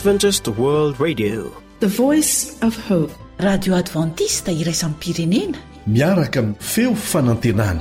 Adventist World Radio, the voice of hope. Radio Adventista iraisam-pirenena miaraka amin'ny feo fanantenana.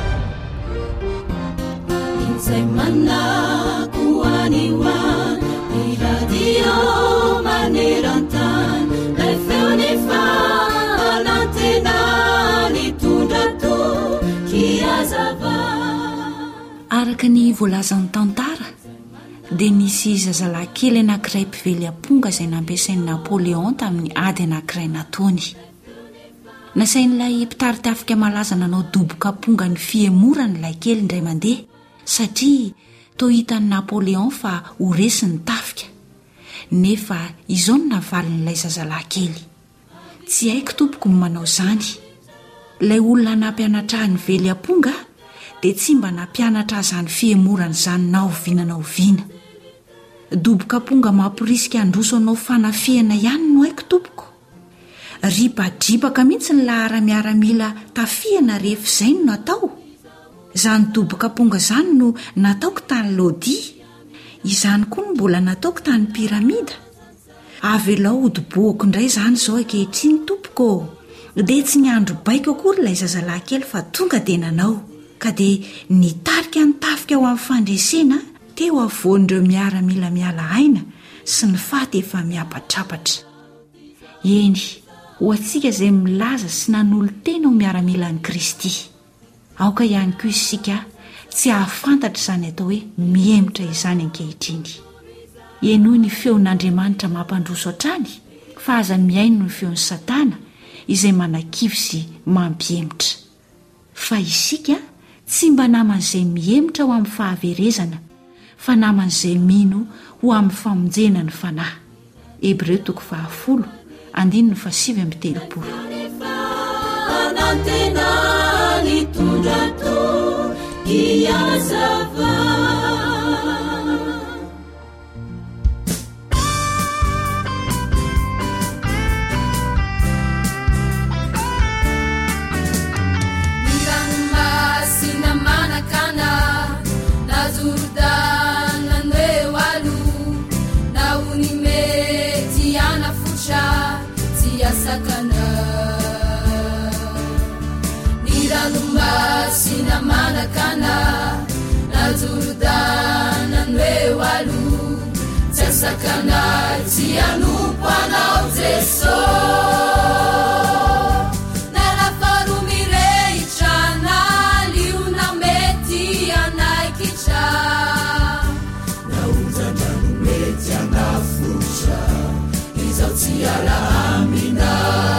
Araka ny voalazan'ny tantara dia nisy zazalahy anankiray mpively amponga izay nampiasain'i Napoléon tamin'ny ady anankiray nataony. Nasain'ilay mpitary tafika malaza nanao doboka amponga ny fiemorany ilay kely indray mandeha satria toa hitan'i Napoléon fa ho resy ny tafika. Nefa izao no navalin'ilay zazalahy kely. Tsy haiko tompoko ny manao izany. Ilay olona nampianatrahany vely amponga dia tsy mba nampianatra izany fiemorana izany na oviana na oviana. Doboka amponga mampirisika androso anao fanafiana ihany no haiko tompoko. Ribadribaka mihitsy ny lahara-miaramila tafiana rehefa izay no natao. Izany doboka amponga izany no nataoko tany Lodi. Izany koa no mbola nataoko tany Piramida. Avy elao odiboako indray izany izao ankehitriny tompoko. Dia tsy niandro baiko akory ilay zazalahy kely fa tonga dia nanao. Ka dia nitarika ny tafika ao amin'ny fandresena teo avoan'ireo miaramila miala aina sy ny faty efa miapatrapatra. Eny, ho antsika izay milaza sy nanolo-tena ho miaramila ny Kristy. Aoka ihany koa isika tsy hahafantatra izany atao hoe miemotra izany ankehitriny. Eno ny feon'Andriamanitra mampandroso hatrany fa aza miaino ny feon'ny Satana izay manakivy sy mampiemotra. Fa isika tsy mba naman'izay miemotra ho amin'ny fahaverezana fa naman'izay mino ho amin'ny famonjena ny fanahy. Hebreo 10:7-13. Sina manakana na Jordana nwewalu tsasakana tianu panau Jesu na la farumire ichana liuna meti anaikicha na unzana meti anafusha izautia amina.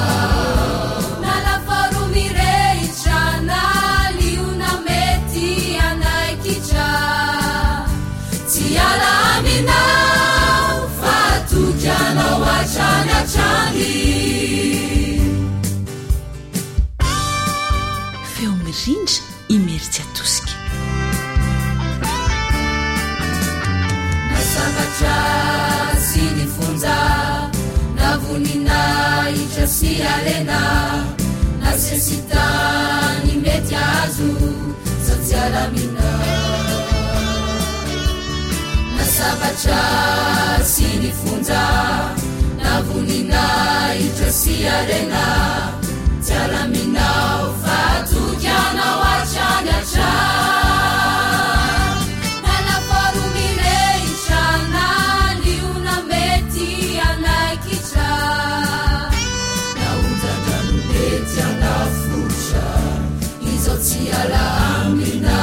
Feo mirindra imeritsy atosika. Nasabatra sy nifonja navonina itra sy alena nasesita ny mety azo sao tsy alamina. Nasabatra sy nifonja navonina itra sy alena tsy alaminao fa tokianao atrangatra. Nalaforumire itrana liuna mety anaikitra naonjandrano mety anafosha izao tsy ala amina.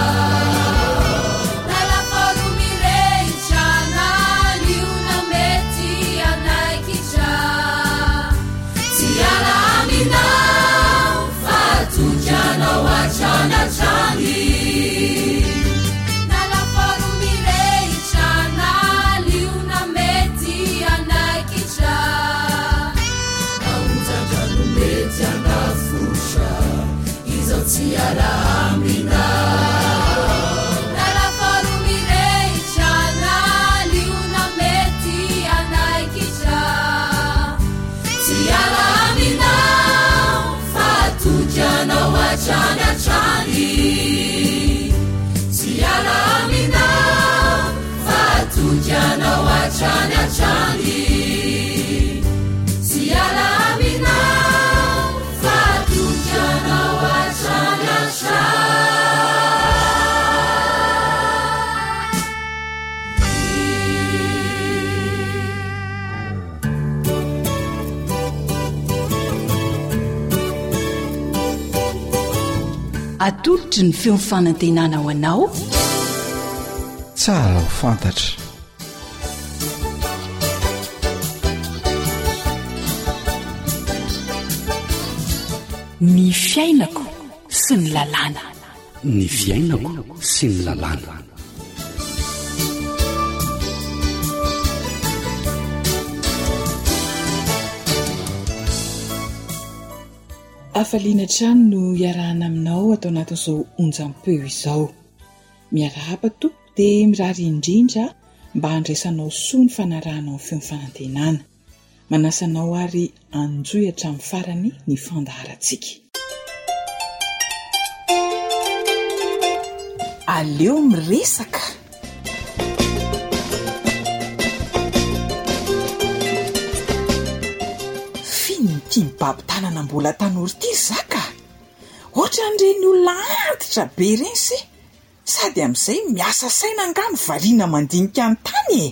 tianao atrany atrany sy ala aminao fa totianao atrany atrany atolotry ny feo fanantenana ho anao tsara ho fantatra ny fiainako sy ny lalàna ny fiainako sy ny lalàna afaliana trano no iarahana aminao atao anatin'izao onjam-peo izao miarahaba tompo dia mirary indrindra mba handraisanao soa ny fanarahanao ny feo fanantenana manasanao ary anjoy hatramin'ny farany ny fandaharantsika aleo miresaka tia mibabitanana mbola tanora ity zaka ohatra n'ireny olona antitra be ireny se sady amin'izay miasa saina angano variana mandinika ny tany e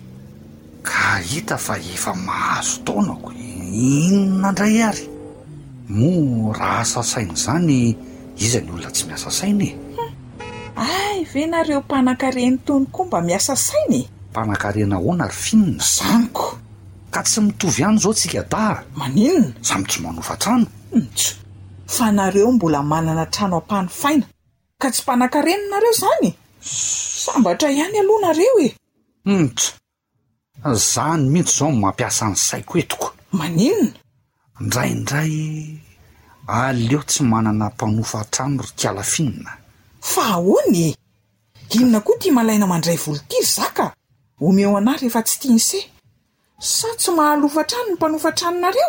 ka hita fa efa mahazo taonako inona indray ary mo raha asa saina izany izany olona tsy miasa saina e ay venareo mpanan-kareny tony koa mba miasa saina e mpanan-karena ahoana ary finina zaniko ka tsy mitovy ihany zao tsika da maninona samy tsy manofa trano tso fa nareo mbola manana trano ampanofaina ka tsy mpanan-karenonareo zany sambatra ihany aloha nareo e tso zany mihitsy zao mampiasa ny saiko etoko maninona indraindray aleo tsy manana mpanofa trano ry kiala finina fa ahoany inona koa tia malaina mandray volotiry zaka omeo ana rehefa tsy tiany sa tsy mahalofa trano ny mpanofa tranonareo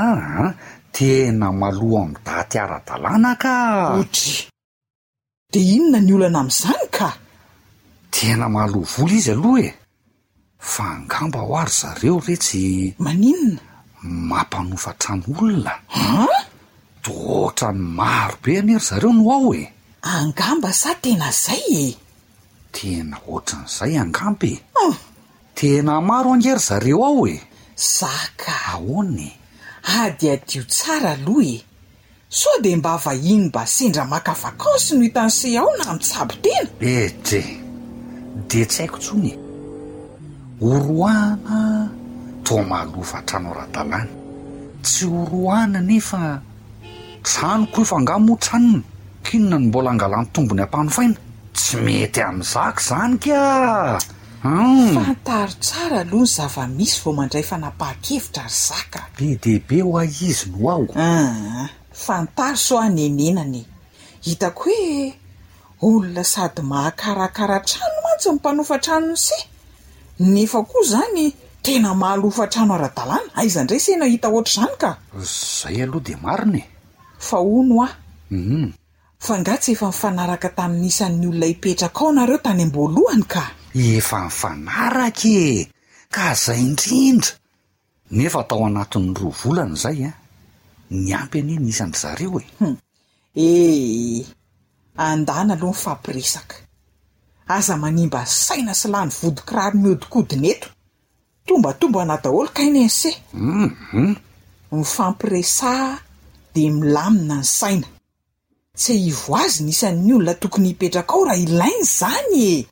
tena maloha amin'ny daty ara-dalàna ka otry dia inona ny olana amin'izany ka tena mahaloha vola izy aloha e fa angamba ho ary zareo retsy maninona mampanofa trano olona tohatra ny maro be aniry zareo no ao e angamba sa tena zay e tena ohatran'izay angamba e tena maro angery zareo ao e zaka ahoany ady adio tsara aloha e so dia mba vahiny mba sendra maka vakansy no hitany se ao na mitsabo tena ede de tsy haiko tsony oroana toa mahalofa trano ara-dalàna tsy oroana nefa trano koa efa angamo tranony kinona ny mbola angalany tombony ampanofaina tsy mety amin'izaka zany ka fantaro tsara aloha ny zava-misy vao mandray fanapahan-kevitra ry zaka be dehibe ho aizy no ao fantaro so anenenany hitako hoe olona sady mahakarakara trano mantsy mmpanofa tranony se nefa koa zany tena mahalofa trano ara-dalàna aizandray sena hita oatra zany ka zay aloha de marina fa ono fa ngatsy efa mifanaraka tamin'isan'ny olona hipetraka ao nareo tany am-boalohany ka efa mifanaraka e ka zay indrindra nefa tao anatin'ny 2 volana zay ny ampy aneny isan'ny zareo andana aloha mifampiresaka aza manimba saina sy lany vodikirary miodikodina eto tombatomba na daholo kaina ense mifampiresa dia milamina ny saina tsy hivo azy ny isan'ny olona tokony hipetraka ao raha ilainy zany e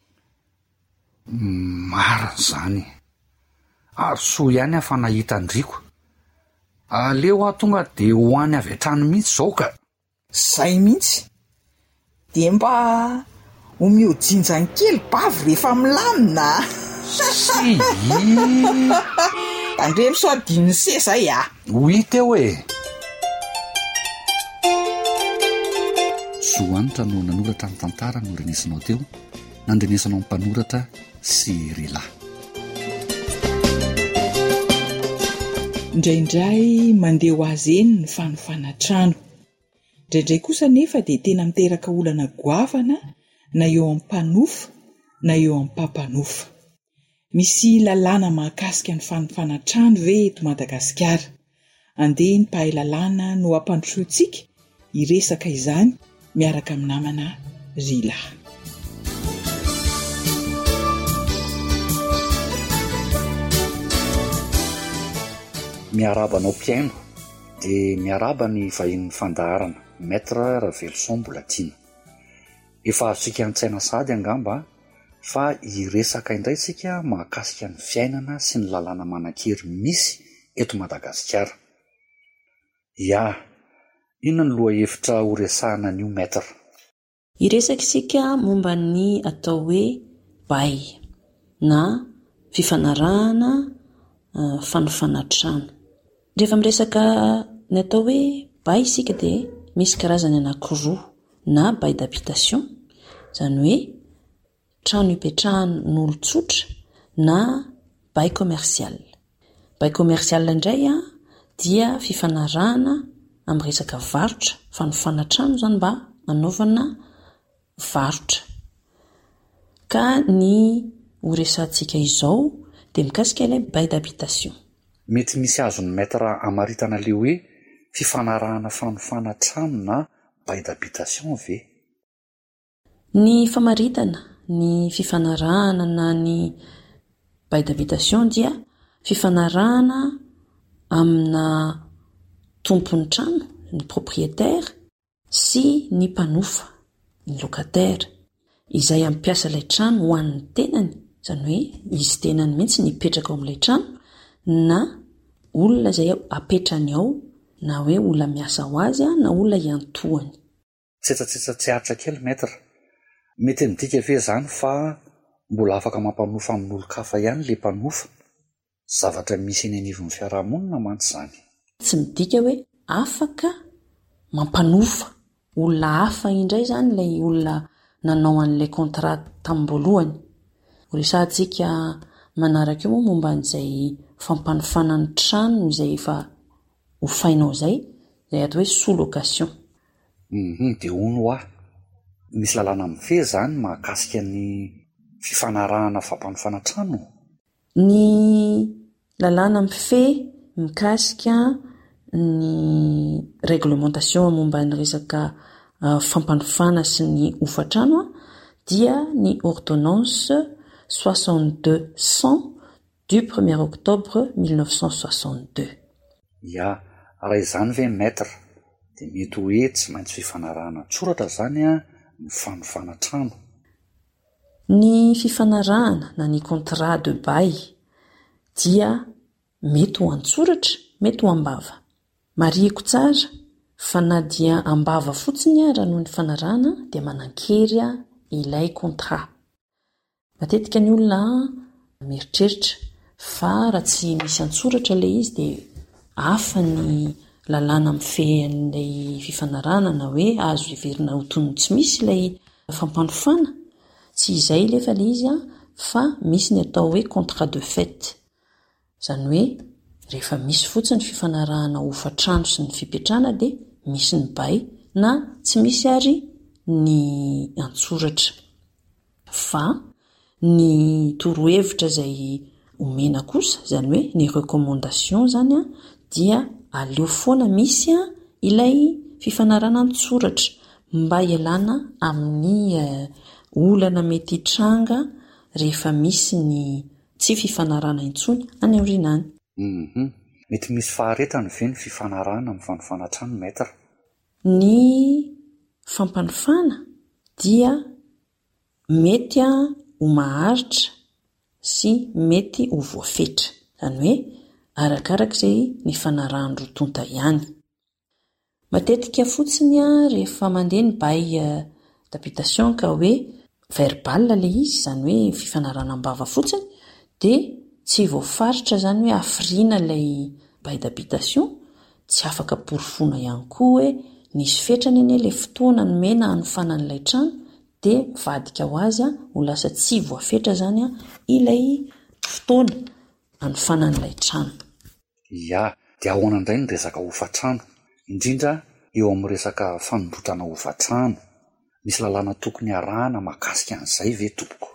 marina zany ary soa ihany afa nahita andriko aleo aho tonga dia ho any avy hatrany mihitsy zao ka zay mihitsy dia mba omeo jinjany kely bavy rehefa milamina tandremo so adinony se zay ho hita eo e soanitra no nanoratra ny tantara no renesinao teo nandrenesanao ny mpanoratra sy relahy indraindray mandeha ho azy eny ny fanofana trano indraindray kosa nefa dia tena miteraka olana goavana na eo amin'ny mpanofa na eo amin'ny mpampanofa misy lalàna mahakasika ny fanofana trano ve eto Madagasikara? Andeha ny mpahay lalàna no ampandrosoantsika hiresaka izany miaraka amin'ny namana Rila. Miarabanao piaino dia miaraba ny vahin'ny fandaharana Maître Ravelson Boulatina. Efa azontsika an-tsaina sady angamba fa hiresaka indray tsika mahakasika ny fiainana sy ny lalàna manan-kery misy eto Madagasikara. Ya, inona ny loha hevitra ho resahana an'io Maître? Hiresaka isika momba ny atao hoe bay na fifanarahana fanofana trano. Rehefa miresaka ny atao hoe bay isika dia misy karazany anankiroa, na bay d'habitation, izany hoe trano ipetrahan'olon-tsotra, na bay commercial. Bay commercial indray dia fifanarahana amin'ny resaka varotra, fanofana trano izany mba hanaovana varotra. Ka ny ho resantsika izao dia mikasika ilay bay d'habitation. Mety misy azon'ny Maître amaritana le hoe fifanarahana fanofana trano na bay d'habitation ve? Ny famaritana ny fifanarahana na ny bay d'habitation dia fifanarahana amina tompon'ny trano, ny propriétaire, sy ny mpanofa, ny locataire, izay ampiasa ilay trano ho an'ny tenany, izany hoe izy tenany mihitsy ny hipetraka ao amin'ilay trano, na olona izay apetrany ao, na hoe olona miasa ho azy na olona iantohany. Tsetsatsetsatsyaritra kely Maître. Mety midika ve izany fa mbola afaka mampanofa amin'olon-kafa ihany le mpanofa? Zavatra misy eny anivon'ny fiarahamonina mantsy izany. Tsy midika hoe afaka mampanofa olona hafa indray izany ilay olona nanao an'ilay contrat tamim-boalohany. Resantsika manaraka eo momba an'izay fampanofana ny trano izay efa hofainao izay atao hoe sous location. Dia hono misy lalàna mifehy izany mahakasika ny fifanarahana fampanofana trano. Ny lalàna mifehy mikasika ny réglementation momba ny resaka fampanofana sy ny hofa-trano dia ny ordonnance 6200 du 1er octobre 1962. Ya, raha izany ve Maître, dia mety hoe tsy maintsy fifanarahana tsoratra izany ny fanofana trano. Ny fifanarahana na ny contrat de bay dia mety ho an-tsoratra, mety ho am-bava. Marihiko tsara fa na dia am-bava fotsiny raha noho ny fanarahana dia manan-kery ilay contrat. Matetika ny olona mieritreritra fa raha tsy misy an-tsoratra ilay izy dia hafa ny lalàna mifehan'ilay fifanarahana, na hoe azo iverina ho toy ny tsy misy ilay fampanofana. Tsy izay lefa ilay izy fa misy ny atao hoe contrat de fait, izany hoe rehefa misy fotsiny fifanarahana hofa-trano sy ny fipetrana dia misy ny bay, na tsy misy ary ny an-tsoratra. Fa ny torohevitra izay omena kosa, izany hoe ny recommandation izany dia aleo foana misy ilay fifanarahana an-tsoratra mba ialana amin'ny olana mety hitranga rehefa misy ny tsy fifanarahana intsony any aorinany. Mety misy faharetany ve ny fifanarahana amin'ny fanofana trano Maître? Ny fampanofana dia mety ho maharitra sy mety ho voafetra, izany hoe arakaraka izay ny fanarahan-droa tonta ihany. Matetika fotsiny rehefa mandeha ny bay d'habitation ka hoe verbal ilay izy, izany hoe fifanarahana am-bava fotsiny, dia tsy voafaritra izany hoe hafiriana ilay bay d'habitation, tsy afaka porofona ihany koa hoe nisy fetrany eny ilay fotoana nomena hanofanan'ilay trano, dia mivadika ho azy ho lasa tsy voafetra izany ilay fotoana hanofanan'ilay trano. Ya, dia ahoana indray ny resaka hofa-trano, indrindra eo amin'ny resaka fanombotrana hofa-trano. Misy lalàna tokony arahana mahakasika an'izay ve tompoko?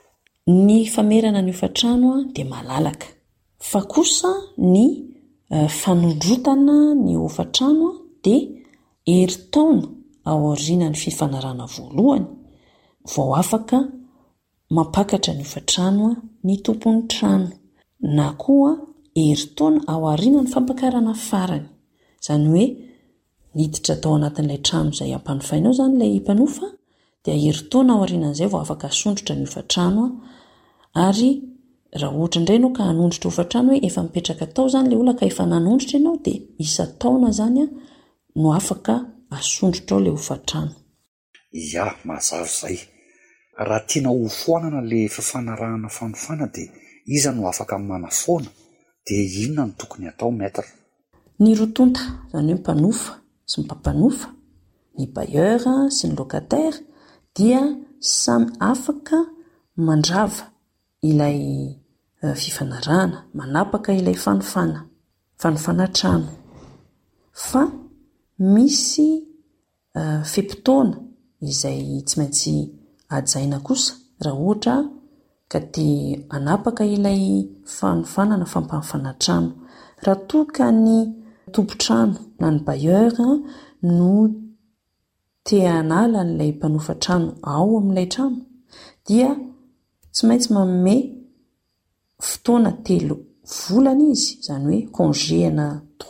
ny famerana ny ofatrano dia malalaka fa kosa ny fanondrotana ny ofatrano dia herintaona aoriana ny fifanarana voalohany vao afaka mampakatra ny ofatrano ny tompon'ny trano na koa herintaona aoriana ny fampakarana farany. Izany hoe niditra tao anatin'ilay trano izay ampanofainao izany ilay mpanofa dia herintaona aorianan'izay vao afaka asondrotra ny ofatrano ary raha ohatra indray ianao ka hanondrotra ofatrano hoe efa mipetraka tao izany ilay olona ka efa nanondrotra ianao dia isa-taona izany no afaka asondrotra ao ilay ofatrano. Ya, mazava izay. Raha tiana ho foanana ilay fifanarahana fanofana dia iza no afaka manafoana dia inona no tokony atao maître? Ny rotonta, izany hoe mpanofa sy ny mpampanofa, ny bailleur sy ny locataire dia samy afaka mandrava ilay fifanarahana, manapaka ilay fanofana trano. Fa misy fepitoana izay tsy maintsy ajaina kosa raha ohatra ka tia hanapaka ilay fanofana na fampanofanana trano. Raha toa ka ny tompo-trano na ny bailleur no tia hanala n'ilay mpanofa trano ao amin'ilay trano dia tsy maintsy manome fotoana 3 volana izy, izany hoe congéana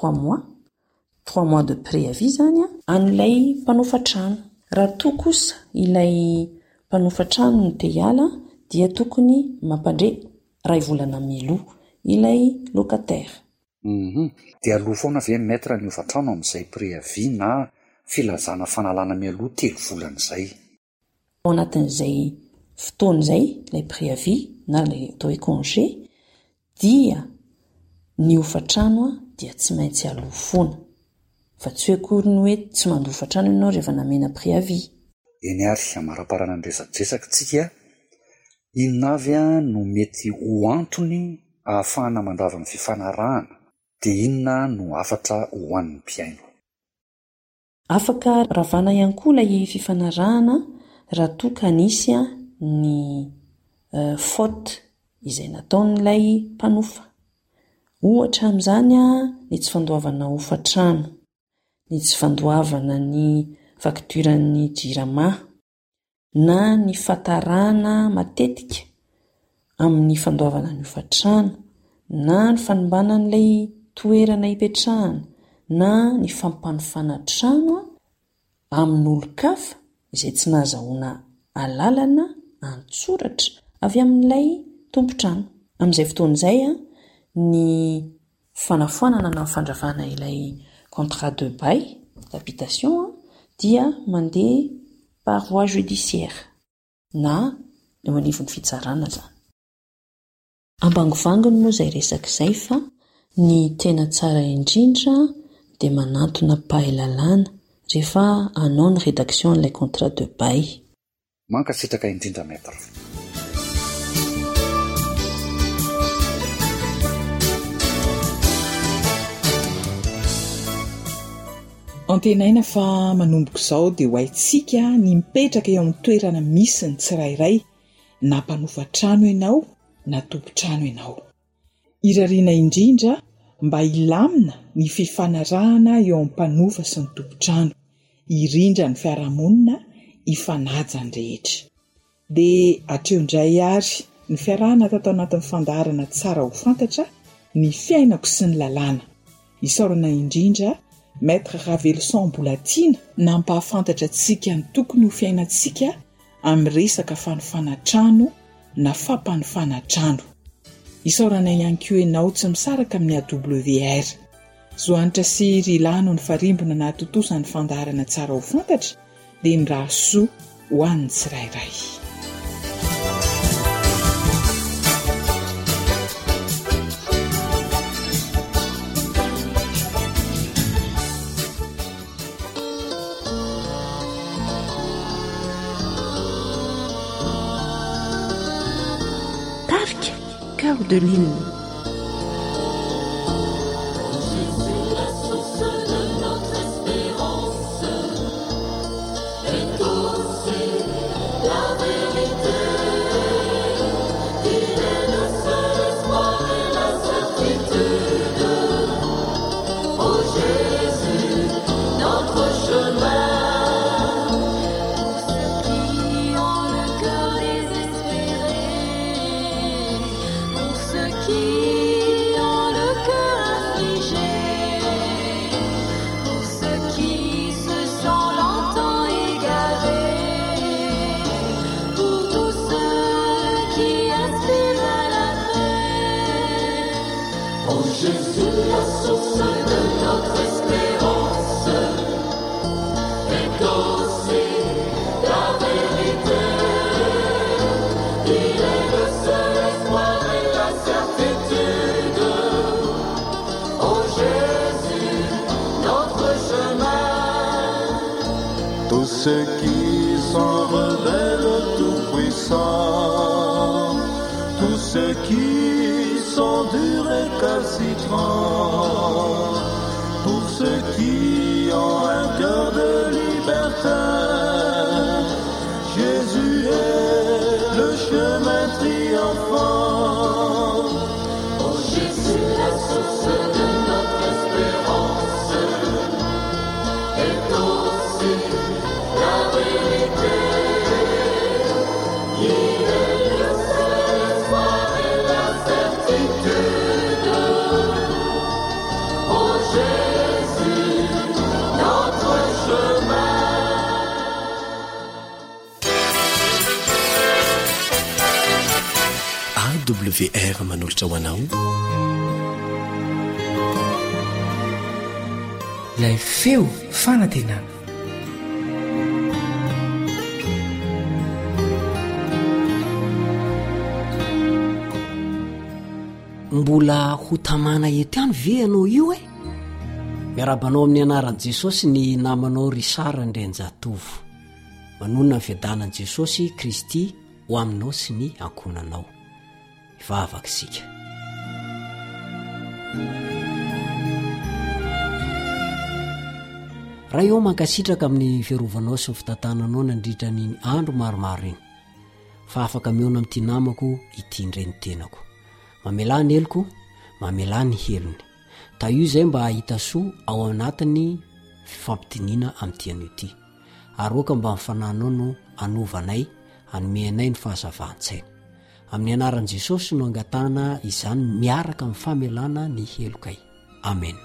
3 mois de préavis izany an'ilay mpanofa trano. Raha toa kosa ilay mpanofa trano no tia hiala dia tokony mampandre 2 volana mialoha ilay locataire. Dia aloha foana ve maître ny ofatrano amin'izay préavis na filazana fanalana mialoha 3 volana izay? Ao anatin'izay fotoana izay ilay préavis na ilay atao hoe congé dia ny ofatrano dia tsy maintsy aloha foana fa tsy hoe akory ny hoe tsy mandofa trano ianao rehefa namena préavis. Eny ary amaraparana ny resadresaka tsika inona avy no mety ho antony ahafahana mandrava ny fifanarahana dia inona no afatra ho an'ny mpiaino? Afaka ravana ihany koa ilay fifanarahana raha toa ka nisy ny faute izay nataon'ilay mpanofa. Ohatra amin'izany ny tsy fandoavana ofatrano, ny tsy fandoavana ny fakturan'ny jirama na ny fatarana matetika amin'ny fandoavana ny ofatrano na ny fanombanan'ilay toerana hipetrahana na ny fampanofana trano amin'ny olo-kafa izay tsy nahazahoana alalana antsoratra avy amin'ilay tompo-trano. Amin'izay fotoana izay ny fanafoanana na fandravana ilay contrat de bail d'habitation dia mandeha par voie judiciaire na eo anivon'ny fitsarana izany. Ambangovangony moa izay resaka izay fa ny tena tsara indrindra dia manantona pahalalana rehefa hanao ny rédaction n'ilay contrat de bail. Mankasitraka indrindra maître. Antenaina fa manomboka izao dia ho haintsika ny mipetraka eo amin'ny toerana misy ny tsirairay na mpanofa trano ianao na tompo-trano ianao. Irariana indrindra mba hilamina ny fifanarahana eo amin'ny mpanofa sy ny tompo-trano, irindra ny fiarahamonina hifanaja ny rehetra. Dia hatreondray ary ny fiarahana atao anatin'ny fandaharana tsara ho fantatra ny fiainako sy ny lalàna. Isaorana indrindra Maître Ravelson Boulatina nampahafantatra antsika ny tokony ho fiainantsika amin'ny resaka fanofana trano na fampanofana trano. Isaorana ihany koa ianao tsy misaraka amin'ny AWR. Zoanitra sy rilano ny farimbona na totosan'ny fandaharana tsara ho fantatra dia ny raha soa ho an'ny tsirairay. Cœur de Lille. Ceux qui s'en rebellent tout-puissants, tous ceux qui sont durs et calcitrants, tous ceux qui ont un cœur de liberté, Jésus est le chemin triomphant. Oh Jésus, la source de notre espérance, est aussi la vérité, il est le seul espoir et la certitude. Oh Jésus, notre chemin. AWR manolotra ho anao ilay feo fanantenana. mbola ho tamana eto ihany ve ianao io e? Miarabanao amin'ny anaran'i Jesosy ny namanao Risara Ndrenjatovo. Manonona ny fiadanan'i Jesosy Kristy ho aminao sy ny ankonanao. Ivavaka isika. Raha eo mankasitraka amin'ny fiarovanao sy ny fitantananao nandritra ny andro maromaro iny. Fa afaka miona amin'ity namako ity indray ny tenako. Mamelany eloko, mamelany helony. Ta io izay mba hahita soa ao anatin'ny fifampitiniana amin'ity anio ity. Aroka mba mifananao no anovanay, anomenay ny fahazavan-tsaina. Amin'ny anaran'i Jesosy no angatana izany miaraka amin'ny famelana ny helokay. Amen.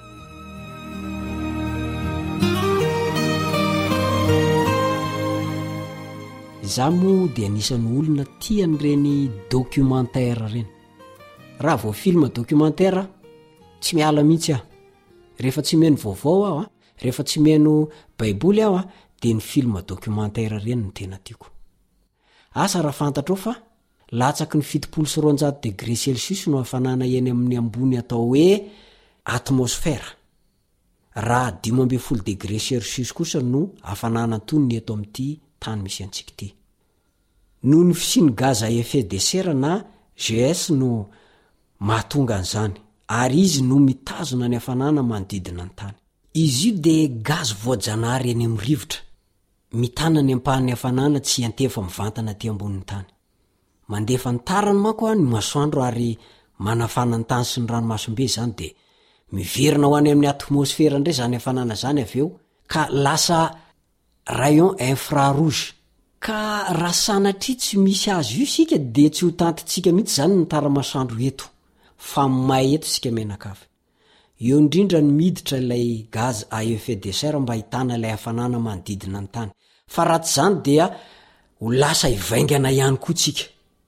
Izaho moa dia anisan'ny olona tian'ireny documentaire ireny. Raha vao film documentaire tsy miala mihitsy aho. Rehefa tsy meno vaovao aho, rehefa tsy meno baiboly aho, dia ny film documentaire ireny no tena tiako. Asa raha fantatrao fa latsaky ny 70 degré Celsius no hafanana eny amin'ny ambony atao hoe atmosfera. Raha 12 degré Celsius kosa no hafanana antonony eto amin'ity tany misy antsika ity. Noho ny fisiany gaz à effet de serre na GS no mahatonga an'izany, ary izy no mitazona ny hafanana manodidina ny tany. Izy io dia gaz voajanahary eny amin'ny rivotra, mitana ny ampahan'ny hafanana tsy antefa mivantana aty ambonin'ny tany. Mandefa ny tarany manko ny masoandro ary manafana ny tany sy ny ranomasombe izany dia miverina ho any amin'ny atmosfera indray izany hafanana izany avy eo ka lasa rayon infrarouge. Ka raha sanatria tsy misy azy io sika dia tsy ho tantintsika mihitsy izany ny tara-masoandro eto, fa may eto sika menakavy. Eo indrindra ny miditra ilay gaz à effet de serre mba hitana ilay hafanana manodidina ny tany. Fa raha tsy izany dia ho lasa hivaingana ihany koa tsika.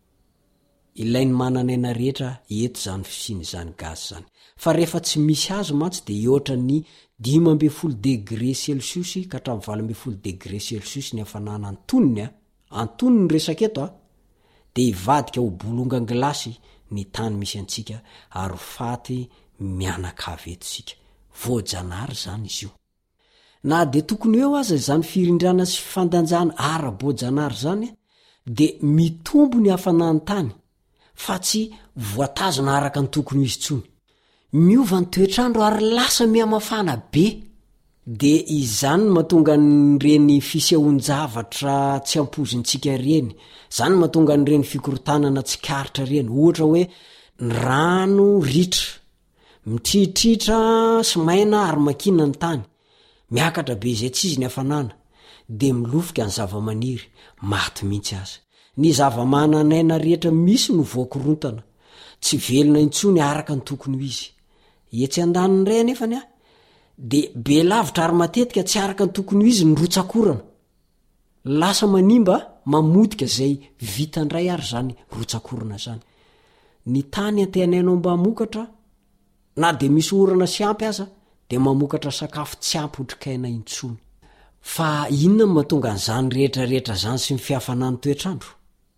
Ilainy mananaina rehetra eto izany fisiny izany gaz izany. Fa rehefa tsy misy azo mantsy dia eotra ny 12 degré Celsius ka hatramin'ny 12 degré Celsius ny hafanana antonony, antonony resaka eto dia hivadika ho bolongan gilasy ny tany misy antsika ary faty mianakavy eto sika. Voajanahary izany izy io. Na dia tokony eo aza izany firindrana sy fifandanjana ara-boajanahary izany dia mitombo ny hafanan'ny tany, fa tsy voatazona araka ny tokony izy tsony. Miova ny toetrandro ary lasa mihamafana be, dia izany mahatonga nyreny fisehoan-javatra tsy ampozintsika reny, izany mahatonga nyreny fikorotanana tsy karitra reny, ohatra hoe ny rano ritra, mitritritra sy maina ary makina ny tany, miakatra be izay tsy izy ny hafanana, dia milofika ny zava-maniry, maty mihitsy aza. Ny zava-mananaina rehetra misy no voakorontana, tsy velona intsony araka ny tokony ho izy. Etsy andaniny ray anefany dia be lavitra ary matetika tsy araka ny tokony ho izy ny rotsakorana. Lasa manimba mamotika izay vitandray ary zany rotsakorana zany. Ny tany antenainao mba mokatra na de misy orana sy ampy aza de mamokatra sakafo tsy ampy otrikaina intsony. Fa inona no mahatonga an'izany rehetrarehetra zany sy ny fihafanany toetrandro?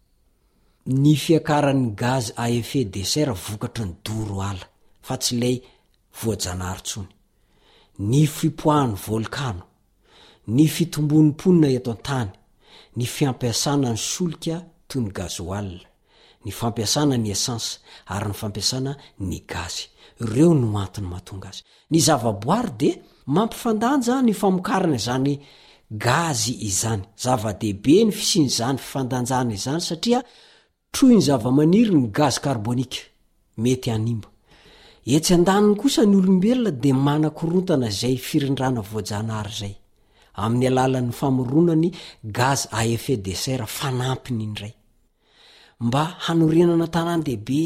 Ny fiakaran'ny gaz à effet de serre vokatry ny doro ala fa tsy lay voajanahary tsony. Ny fipoahan'ny volkano, ny fitombon'ny mponina eto an-tany, ny fiampiasana ny solika toy ny gazoal, ny fampiasana ny essence ary ny fampiasana ny gazy. Ireo no antony mahatonga azy. Ny zavaboary de mampifandanja ny famokarana izany gazy izany. Zava-dehibe ny fisian'izany fifandanjana izany satria troy ny zava-maniry ny gaz carbonika mety animba. Etsy andaniny kosa ny olombelona de manakorontana izay firindrana voajanahary zay amin'ny alalan'ny famoronany gaz à effet de serre fanampiny indray. Mba hanorenana tanan-dehibe,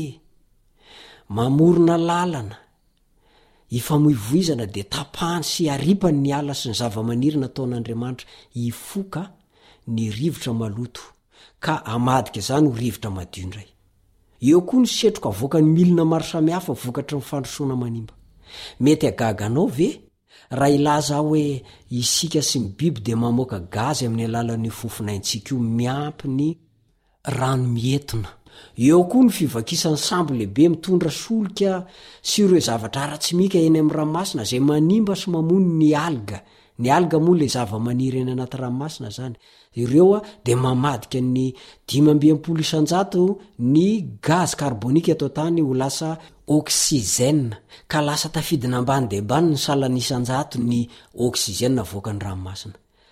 mamorona lalana, ifamoivoizana de tapahany sy aripany ny ala sy ny zava-maniry nataon'Andriamanitra hifoka ny rivotra maloto ka amadika zany ho rivotra madio indray. Eo koa ny setroka avoakany milina maro samihafa vokatry ny fandrosoana manimba. Mety agaganao ve raha ilaza hoe isika sy ny biby de mamoaka gazy amin'ny alalan'ny fofinaintsika io miampy ny rano mietona. Eo koa ny fivakisan'ny sambo lehibe mitondra solika sy ireo zavatra ara-tsimika eny amin'ny ranomasina zay manimba sy mamono ny alga. Ny alga moa le zava-maniry eny anaty ranomasina zany. Ireo de mamadika ny 500% ny gaz carbonika eto tany ho lasa oxygène ka lasa tafidina ambany de ambany ny salanisan-jato ny oxygène voakany ranomasina.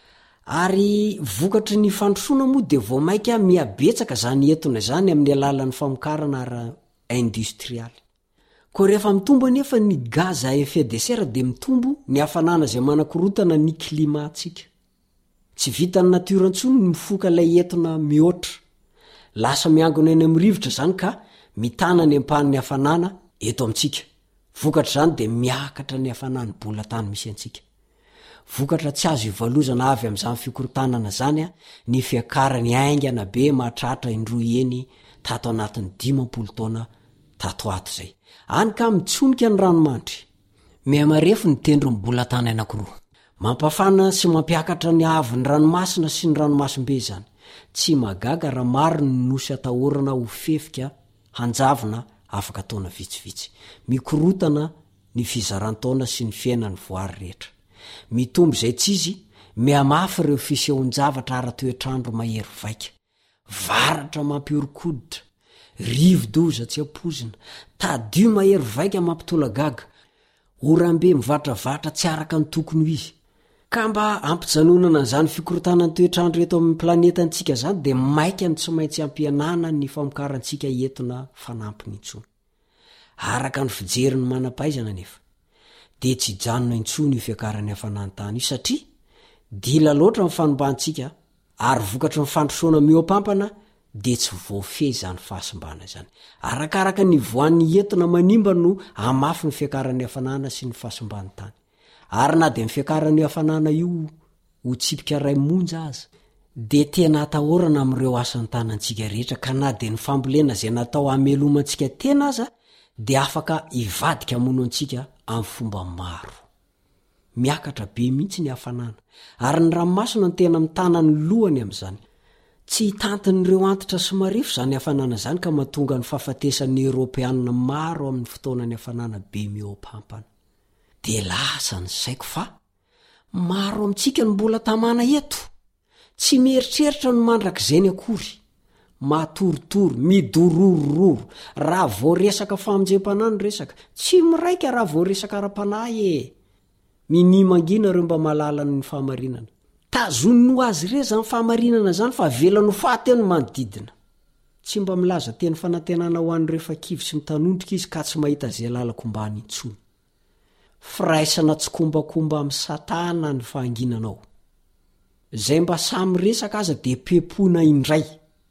Ary vokatry ny fandrosoana moa de vao maika miabetsaka zany entona zany amin'ny alalan'ny famokarana industrialy. Ko rehefa mitombo anefa ny gaz à effet de serre de mitombo ny hafanana zay manakorotana ny klimatsika. Tsy vitan'ny natiora intsony ny mifoka lay entona mihoatra. Lasa miangona eny amin'ny rivotra zany ka mitana ny ampahan'ny hafanana eto amintsika. Vokatra zany de miakatra ny hafanany bola tany misy antsika. Vokatra tsy azo ivalozana avy amin'izany fikorotanana zany ny fiakarany aingana be mahatratra indroy eny tato anatin'ny 50 taona tato ato zay. Any ka mitsonika ny ranomanitry. Miamarefo ny tendron'ny bola tany anankiroa. Mampafana sy mampiakatra ny avin'ny ranomasina sy ny ranomasimbe zany. Tsy magaga raha maro ny nosy atahorana ho fefika hanjavona afaka taona vitsivitsy. Mikorotana ny fizaran-taona sy ny fiainan'ny voary rehetra. Mitombo zay tsy izy miamafy ireo fisehoan-javatra ara-toetrandro mahery vaika. Varatra mampiorikoditra, rivo-doza tsy ampozina, tadio mahery vaika mampitola gaga, orambe mivatravatra tsy araka ny tokony ho izy. Ka mba ampijanonana n'izany fikorotanany toetrandro eto amin'ny planetantsika zany de maika ny tsy maintsy ampianana ny famokarantsika entona fanampiny intsony. Araka ny fijeriny manam-pahaizana nefa de tsy janona intsony io fiakaran'ny hafanany tany io satria dila loatra ny fanombantsika ary vokatry ny fandrosoana miopampana de tsy voafe zany fahasimbana zany. Arakaraka ny voan'ny entona manimba no amafy ny fiakaran'ny hafanana sy ny fahasimbany tany. Ary na de ny fiakaran'ny hafanana io ho tsipika ray monja aza de tena atahorana amin'ireo asan'ny tanantsika rehetra ka na de ny fambolena zay natao hamelomantsika tena aza de afaka ivadika mono antsika amin'ny fomba maro. Miakatra be mihitsy ny hafanana ary ny ranomasina ny tena mitana ny lohany amin'izany. Tsy hitantin'ireo antitra sy marefo zany hafanana zany ka mahatonga ny fahafatesan'ny Eoropeanina maro amin'ny fotoanany hafanana be miopampana. De lasa ny saiko fa maro amintsika ny mbola tamana eto. Tsy mieritreritra no mandrak'izay ny akory. Matorotoro, midororororo, raha vao resaka famonjem-panahy ny resaka, tsy miraika raha vao resaka ara-panahy e. Minimangina ireo mba mahalala ny fahamarinana. Tazony no azy re zany fahamarinana zany fa velany ho faty eo ny manodidina. Tsy mba milaza teny fanantenana ho an'ny rehefa kivy sy mitanondrika izy ka tsy mahita zay lalako mbany intsony. Firaisana tsy kombakomba amin'ny satana ny fahanginanao. Zay mba samy resaka aza de pepona indray.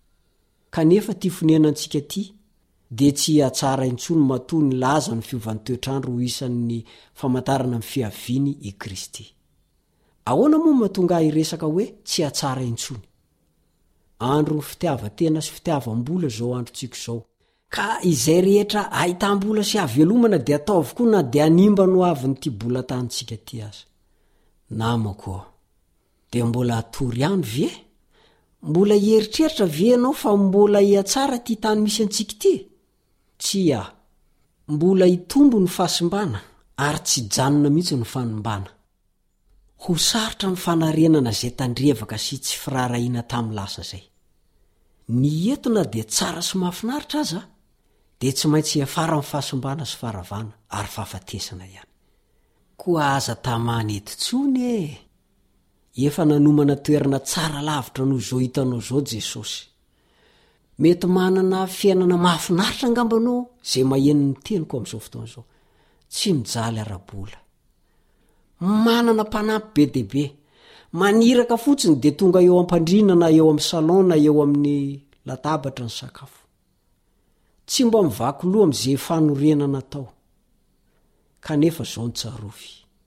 Kanefa ty fonenantsika ty de tsy atsara intsony matoa ny laza ny fiovan'ny toetrandro ho isan'ny famantarana amin'ny fiaviany i Kristy. Ahoana moa mahatonga iresaka hoe tsy atsara intsony? Andro ny fitiavatena sy fitiavam-bola zao androntsika zao ka izay rehetra ahitam-bola sy avelomana dia atao avokoa na dia animba no avy ty bola tantsika ty aza namako dia mbola atory ihany ve mbola hieritreritra ve ianao fa mbola hiatsara ty tany misy antsika ty tsy mbola hitombo ny fahasimbana ary tsy janona mihitsy ny fanimbana ho sarotra ny fanarenana zay tandrevaka sy tsy firarahiana tamin'ny lasa zay ny entona dia tsara sy mahafinaritra aza dia tsy maintsy afara ny fahasimbana sy faravana ary fahafatesana ihany koa aza tamany etontsony efa nanomana toerana tsara lavitra no zao hitanao zao Jesosy mety manana fiainana mahafinaritra angambanao zay mahenony teniko amin'izao fotoana zao tsy mijaly arabola manana mpanampy be deaibe maniraka fotsiny dia tonga eo ampandrina na eo amin'ny salon na eo amin'ny latabatra ny sakafo tsy mba mivaky loha am'izay fanorenana tao kanefa zao ny tsarovy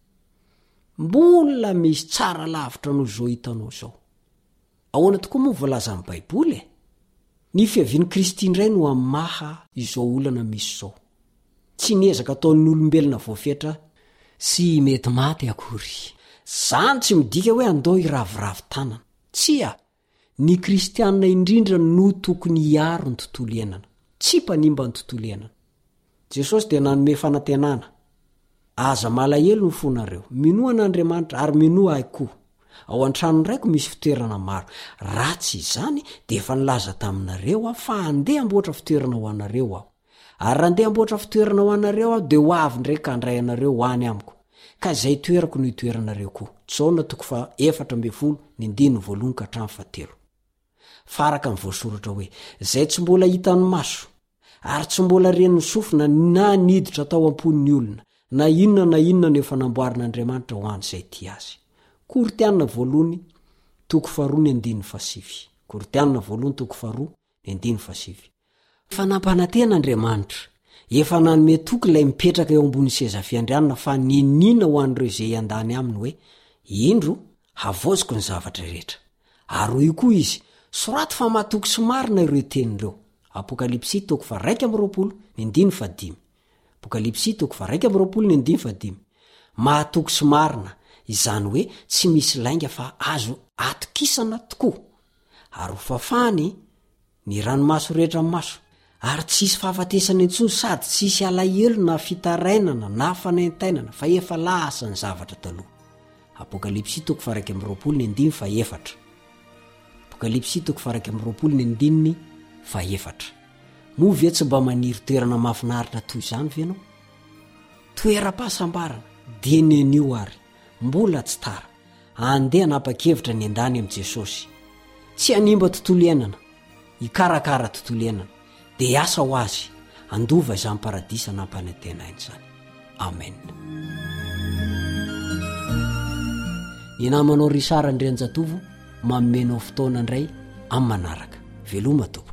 mbola misy tsara lavitra no zao hitanao zao ahoana tokoa moa voalaza amin'ny baiboly ny fiavian'i Kristy indray no amaha izao olana misy zao tsy niezaka ataon'ny olombelona voafetra sy mety maty akory zany tsy midika hoe andao iravoravo tanana tsia ny kristianina indrindra no tokony hiaro ny tontolo iainana tsy mpanimba ny tontolo iainana Jesosy dia nanome fanantenana aza malahelo ny fonareo minoana Andriamanitra ary minoa ahy koa ao an-trano raiko misy fitoerana maro ratsy izany dia efa nilaza taminareo fa andeha amboatra fitoerana ho anareo aho ary andeha amboatra fitoerana ho anareo aho dia ho avy ndray ka andray anareo ho any amiko ka izay toerako no hitoeranareo koa Jaona 4:1-7 faraka ny voasoratra hoe izay tsy mbola hitan'ny maso ary tsy mbola ren'ny sofina na niditra tao amponin'ny olona na inona no efa namboarin'Andriamanitra ho an'izay ty azy Kortianina 2:2 fanampananten'Andriamanitra efa nanome toky ilay mipetraka eo ambony seza fiandrianana fa ninina ho an'ireo izay andany aminy hoe indro havoziko ny zavatra rehetra ary hoy koa izy soraty fa mahatoky sy marina ireo teninireo Apokalipsy 2:20 Apokalipsy 2:20 mahatoky sy marina izany hoe tsy misy lainga fa azo atokisana tokoa ary ho fafany ny ranomaso rehetra amin'ny maso ary tsisy fahafatesana intsony sady tsisy alahelo na fitarainana na fanaintainana fa efa lasa ny zavatra taloha Apokalipsy 2:20 Apokalipsy 2:20 Movia tsy mba maniry toerana mahafinaritra toy izany ve ianao toeram-pahasambarana dia nenio ary mbola tsy tara andeha napakevitra ny andany amin'i Jesosy tsy hanimba tontolo iainana hikarakara tontolo iainana dia hiasa ho azy andova izany paradisa nampanantenainy izany amen ny namanao Risara Andrianjatovo mamenao fotoana indray amin'ny manaraka veloma tompoko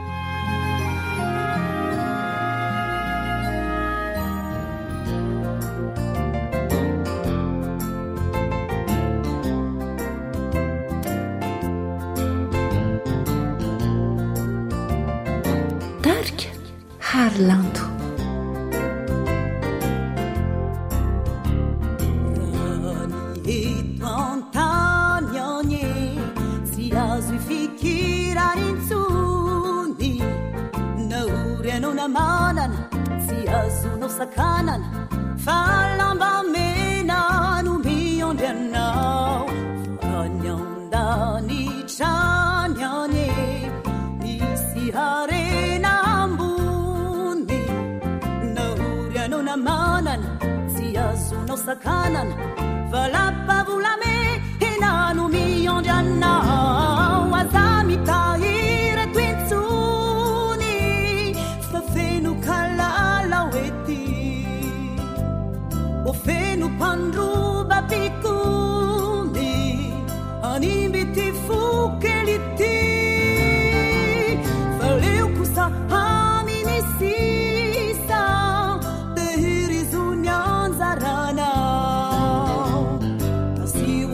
Tarika Harlanto manana tsy azonao sakanana falamba mena no miondry anao any andany trany any misy harena ambony nahory anao na manana tsy azonao sakanana valapavolamena no miondry anao aza mitahiry tointsony feno kalala oety ofeno pandroba pikony animby ty fokelity valeo kosa aminisisa tehirizony anjaranao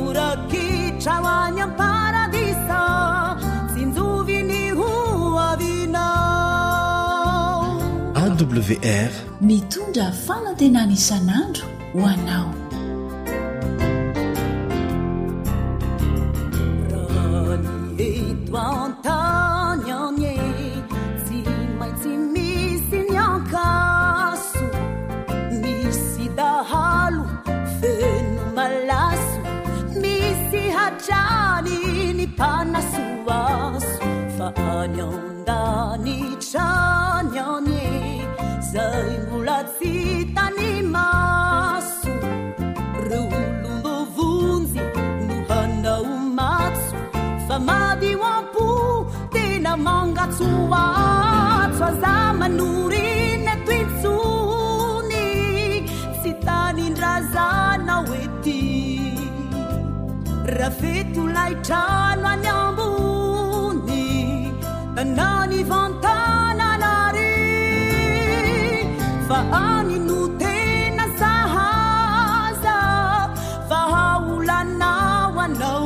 awr mitondra fanantenana isan'andro ho anao. Eto antany anye tsy maintsy misy ny ankaso, misy dahalo feno malaso, misy hatrany ny mpanasoaso, fa any andanitrany anye zay mbola tsy tany maso, reo olombovonjy no hanao matso, fa mady oampo tena mangatsoatso, aza manorina tointsony tsy tanindrazana oety, rafeto laitrano any ambony tanany vantananary, fa any no tena sahaza fa haolanao anao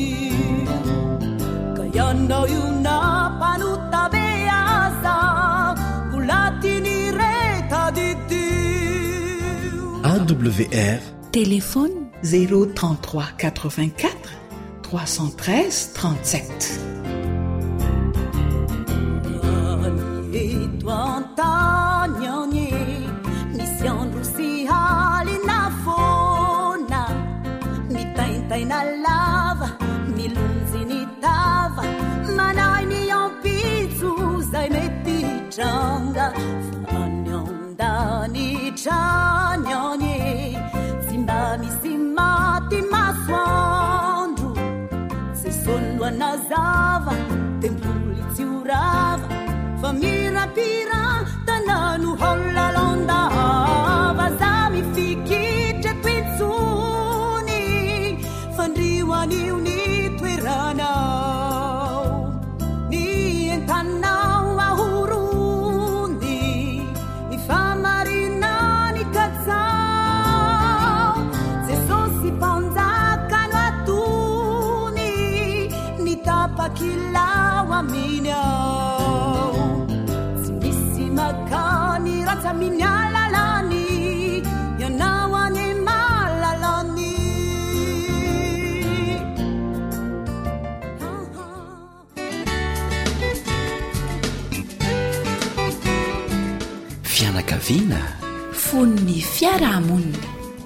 yanao io na panotabe aza volatiny reta didio. AWR téléphone 033 84 313 37. Eto antany anye misy andro sy halina fona, mitaintaina lava milonjy ny tava, manay ny ampitso zay mety tranga, fa any andanitrany anye tsy mba misy maty masoandro, tsy soloana zava tempoly tsy orava, fa mirapira tanano holalondava, za mifikitra tointsony fandrioan'io ny toeranao, ny entanao ahorony ny famarinany katsao, jesosy mpanjakano atony ny tapakilao aminy ao, tsy misy makany ratsa miny alalany ianao any malalany. Fianakaviana fonony fiarahamonina.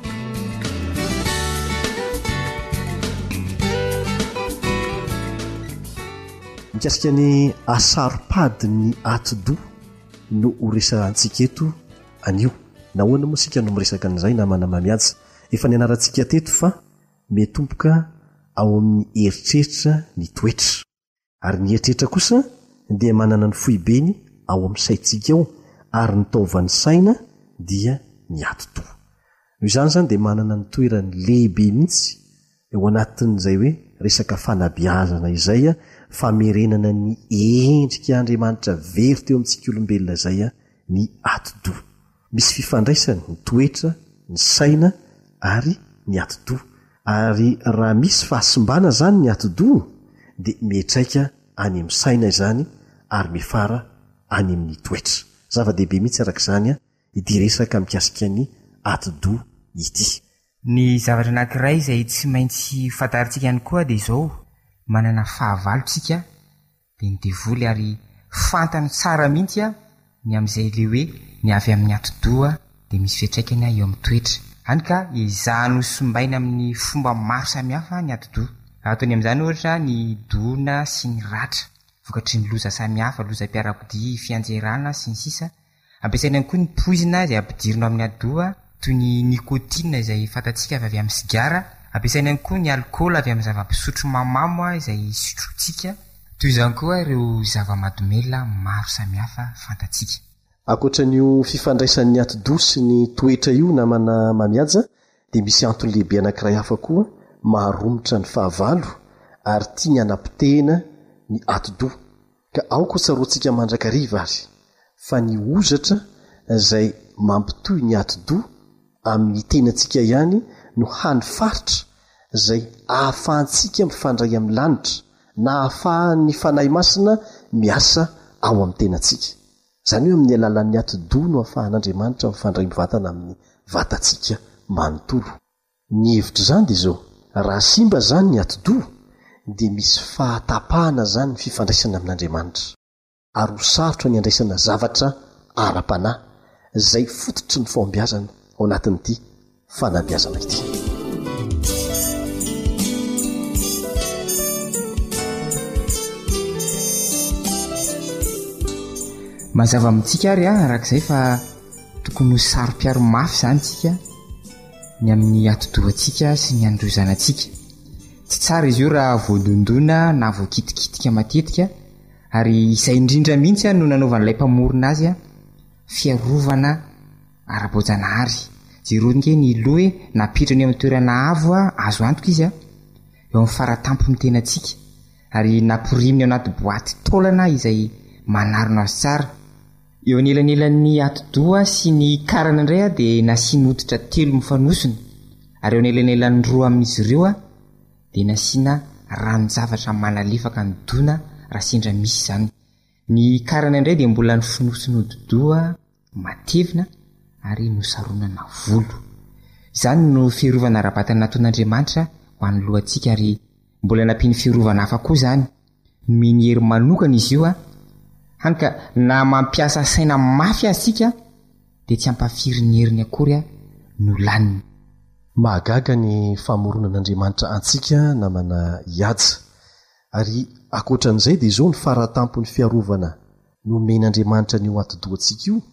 mikasika ny asaropady ny atido no horesantsika eto anio, nahoana moa sika no miresaka an'izay namana mamiaja, efa ny anarantsika teto fa metompoka ao amin'ny eritreritra ny toetra, ary ny eritreritra kosa dia manana ny fohibeny ao amin'ny saitsika ao, ary ny taovan'ny saina dia ny atido. Izany zany dia manana ny toerany lehibe mihitsy eo anatin'izay hoe resaka fanabiazana izay famerenana ny endrika Andriamanitra very teo amintsika olombelona izay ny atido. Misy fifandraisany ny toetra, ny saina ary ny atido, ary raha misy fahasimbana zany ny atido dia mihetraika any amin'ny saina izany ary mifara any amin'ny toetra. Zava-dehibe mihitsy arak'izany idiresaka mikasika ny atido ity. Ny zavatra anankiray izay tsy maintsy fantarintsika ihany koa dia izao, manana fahavalontsika dia ny devoly, ary fantany tsara mihitsy ny amin'izay le hoe ny avy amin'ny atidoa dia misy fiantraikany eo amin'ny toetra, hany ka izahano sombaina amin'ny fomba maro samihafa ny atido. Ataony amin'izany ohatra ny dona sy ny ratra, vokatry ny loza samihafa, loza mpiarakodia, fianjerana sy ny sisa. Ampiasaina ihany koa ny poizina izay ampidirina amin'ny atidoa, toy ny nikotina izay fantatsika avy amin'ny sigara. Ampiasaina ihany koa ny alkôla avy amin'ny zava-pisotro mamamo izay sotrotsika, toy izany koa ireo zava-madomela maro samihafa fantatsika. Ankoatran'io fifandraisan'ny atido sy ny toetra io namana mamiaja, dia misy antony lehibe anankiray hafa koa maharomitra ny fahavalo ary tia ny anampitehina ny atido, ka aoka tsaroantsika mandrakariva ary fa ny ozatra izay mampitoy ny atido amin'ny tenantsika ihany no hany faritra izay ahafahantsika mifandray amin'ny lanitra na ahafahan'ny fanahy masina miasa ao amin'ny tenantsika. Zany hoe amin'ny alalan'ny ati-do no ahafahan'Andriamanitra mifandray mivatana amin'ny vatantsika manontolo. Ny hevitra zany dia zao, raha simba zany ny ati-do dia misy fahatapahana zany ny fifandraisana amin'Andriamanitra, ary ho sarotra ny andraisana zavatra ara-panahy izay fototry ny fombiazana ao anatin'ity fanabeazana ity. mazava amintsika ary arak'izay fa tokony ho saro-piaro mafy zany tsika ny amin'ny ati-doantsika sy ny androzanantsika. Tsy tsara izy io raha voadondona na voakitikitika matetika, ary izay indrindra mihitsy no nanaovan'ilay mpamorona azy fiarovana ara-boajanahary. Jeronike ny lohe napitrany amin'ny toerana avo azo antoka izy eo amin'ny faratampony tenantsika, ary napiriminy ao anaty boaty taolana izay manarona azy tsara. Eo anelanelan'ny ati-doa sy ny karana indray dia nasiana hoditra 3 mifanosona, ary eo anelanelan'ny 2 amin'izy ireo dia nasiana ranon-javatra manalefaka ny dona raha sendra misy zany. Ny karana indray dia mbola ny finosony hodi-doa matevina ary nosaronana volo. Izany no fiarovana ara-batana nataon'Andriamanitra ho an'ny lohantsika, ary mbola nampiany fiarovana hafa koa zany. Nomeny hery manokana izy io hany ka na mampiasa saina mafy azitsika dia tsy hampafiry ny heriny akory no laniny. Mahagaga ny famoronan'Andriamanitra antsika namana hiaja, ary akoatran'izay dia izao ny faratampony fiarovana nomen'Andriamanitra ny ho ati-doantsika io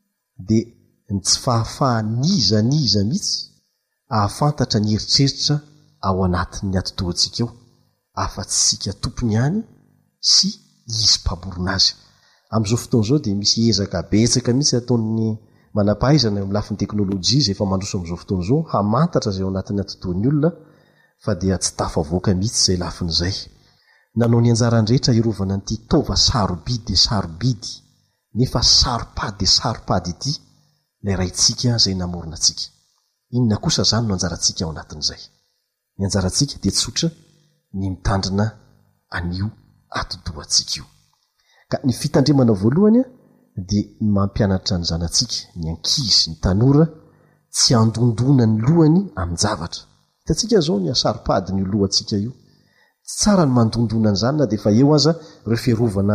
dia ny tsy fahafahaniza mihitsy ahafantatra ny heritreritra ao anatin'ny ati-doantsika eo, afa-tsy sika tompony ihany sy izy mpamorona azy. Amin'izao fotoana izao dia misy ezaka betsaka mihitsy ataon'ny manam-pahaizana amin'ny lafin'ny teknôlôjia izay efa mandroso amin'izao fotoana izao hamantatra izay ao anatin'ny ati-doan'ny olona, fa dia tsy tafavoaka mihitsy izay lafin'izay. Nanao ny anjarandrehetra hirovana an'ity tova sarobidy dia sarobidy nefa saropady dia saropady ity ilay raintsika izay namorona antsika. Inona kosa zany no anjarantsika ao anatin'izay? Ny anjarantsika dia tsotra ny mitandrina anio ati-doantsika io. Ka ny fitandremana voalohany dia ny mampianatra ny zanantsika, ny ankizy, ny tanora tsy andondona ny lohany amin'ny zavatra. Hitantsika zao ny asaropady ny lohantsika io. Tsy tsara ny mandondona ny zany na dia efa eo aza ireo fiarovana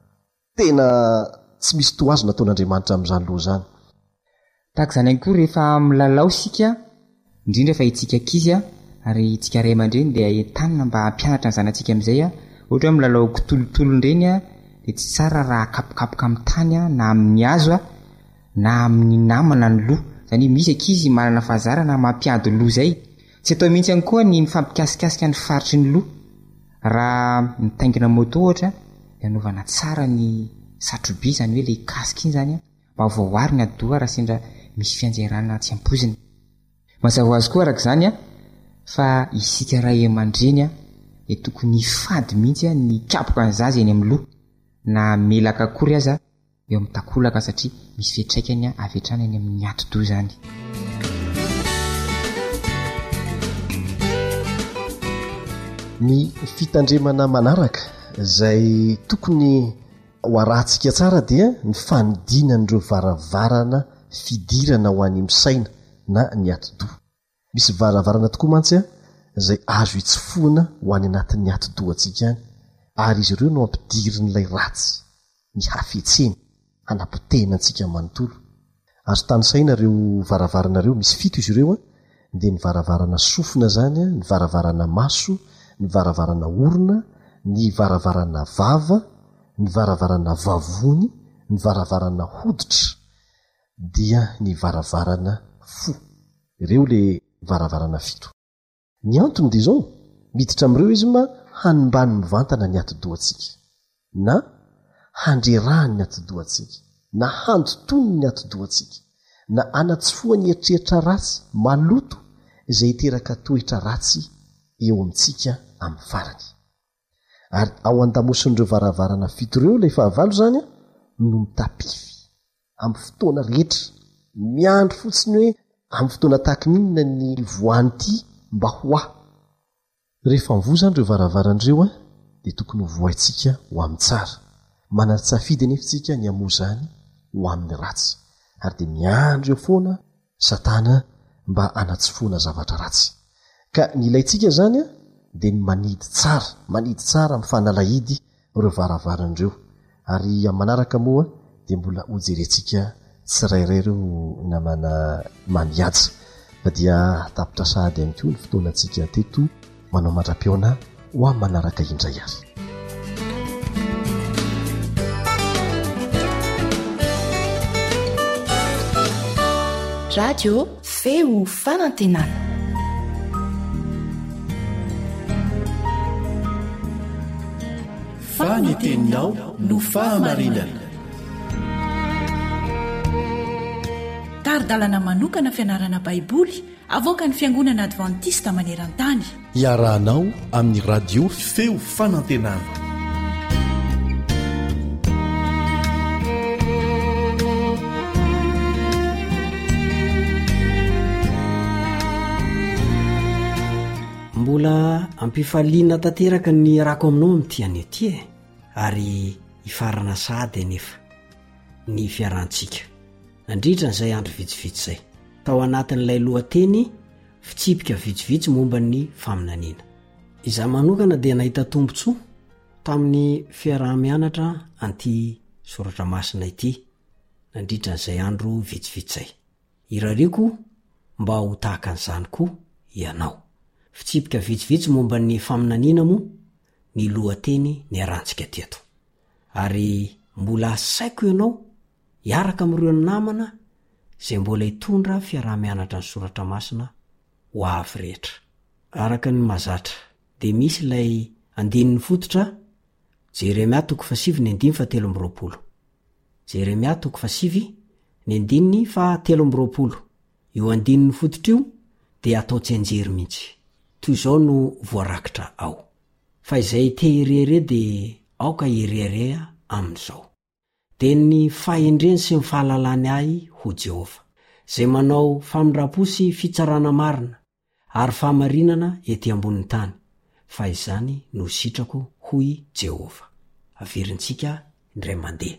tena tsy misy to azy nataon'Andriamanitra amin'izany loha zany. Tahaka izany ihany koa rehefa milalao sika, indrindra fa itsika ankizy ary itsika ray aman-dreny dia entanina mba hampianatra ny zanantsika amin'izay ohatra hoe milalao kitolotolo ireny dia tsy tsara raha akapokapoka amin'ny tany na amin'ny hazo na amin'ny namana ny loha. Izany misy ankizy manana fahazarana mampiady loha izay, tsy atao mihitsy ihany koa ny mifampikasikasika ny faritry ny loha. Raha mitaingina moto ohatra dia anaovana tsara ny satroby, izany hoe ilay kasika iny zany mba voahoary ny ati-doha raha sendra misy fianjairana tsy ampoziny. Mazava ho azy koa arak'izany fa isika ray aman-dreny dia tokony fady mihitsy ny kapoka ny zaza eny amin'ny loha, na melaka akory aza eo amin'ny takolaka, satria misy fiantraikany avy hatrany any amin'ny ati-doha zany. Ny fitandremana manaraka izay tokony ho arahantsika tsara dia ny fanidinan'ireo varavarana fidirana ho any misaina na ny ati-doha. Misy varavarana tokoa mantsy izay azo hitsofoana ho any anatin'ny ati-dohantsika ihany, ary izy ireo no ampidirin'ilay ratsy, ny hafetseny hanapotena antsika manontolo. Azo tanysaina ireo varavarana ireo, misy 7 izy ireo dia ny varavarana sofina zany, ny varavarana maso, ny varavarana orona, ny varavarana vava, ny varavarana vavony, ny varavarana hoditra, dia ny varavarana fo. Ireo le varavarana 7. Ny antony dia izao, miditra amin'ireo izy hanimbany mivantana ny ati-dohantsika, na handrerahany ny ati-dohantsika, na handotony ny ati-dohantsika, na anatsofoany eritreritra ratsy maloto izay hiteraka toetra ratsy eo amintsika amin'ny farany. Ary ao an-damosin'ireo varavarana 7 ireo ilay fahavalo zany no mitapify amin'ny fotoana rehetra, miandry fotsiny hoe amin'ny fotoana tahakin'inona ny voany ity mba ho rehefa mivoa zany ireo varavaran'ireo dia tokony ho voaitsika ho amin'ny tsara. Manana safidy anefitsika ny amo zany ho amin'ny ratsy ary dia miandro eo foana satana mba anatsofoana zavatra ratsy ka ny ilayntsika zany a dia ny manidy tsara amin'ny fanalahidy ireo varavaran'ireo ary amin'ny manaraka moa dia mbola hojerentsika tsirairay ireo namana mamiatsa fa dia tapitra sahady ihany koa ny fotoanantsika teto manao mandra-peona ho amin'ny manaraka indray ary radio feo fanantenana faneteninao no fahamarinana taridalana manokana fianarana baiboly avoaka ny fiangonana advantista maneran-tany iarahanao amin'ny radio feo fanantenana mbola ampifaliana tanteraka ny rako aminao amin'ity ty ary ifarana sahady nefa ny fiarantsika nandritra n'izay andro vitsivitsy izay tao anatin'ilay lohateny fitsipika vitsivitsy momba ny faminaniana izaho manokana dia nahita tombontsoa tamin'ny fiarah-mianatra anty soratra masina ity nandritra n'izay andro vitsivitsy izay irariko mba ho tahaka an'izany koa ianao fitsipika vitsivitsy momba ny faminaniana moa ny lohateny ny arantsika teto ary mbola saiko ianao hiaraka amin'ireo namana izay mbola hitondra fiarah-mianatra ny soratra masina ho avy rehetra araka ny mazatra dia misy ilay andinin'ny fototra Jeremia 9:7-13 Jeremia 9:7-13 io andinin'ny fototra io dia atao tsy anjery mihitsy toy izao no voarakitra ao fa izay te hirere dia aoka hirerea amin'izao dia ny fahendreny sy ny fahalalany ahy ho Jehova izay manao famindram-po sy fitsarana marina ary fahamarinana ety ambonin'ny tany fa izany no sitrako hoy Jehova averintsika indray mandeha